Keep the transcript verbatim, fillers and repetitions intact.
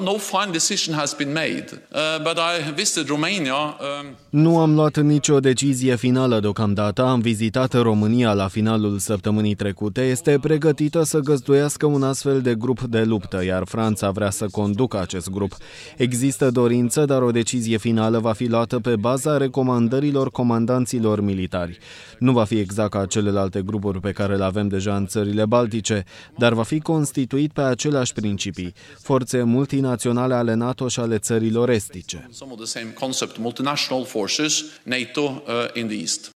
No final decision has been made, uh, but I visited Romania. Um... Nu am luat nicio decizie finală deocamdată. Am vizitat România la finalul săptămânii trecute. Este pregătită să găzduiască un astfel de grup de luptă, iar Franța vrea să conducă acest grup. Există dorință, dar o decizie finală va fi luată pe baza recomandărilor comandanților militari. Nu va fi exact ca celelalte grupuri pe care le avem deja în țările baltice, dar va fi constituit pe aceleași principii, forțe multinaționale ale NATO și ale țărilor estice. Some of the same concept, multinational forces, NATO uh, in the east.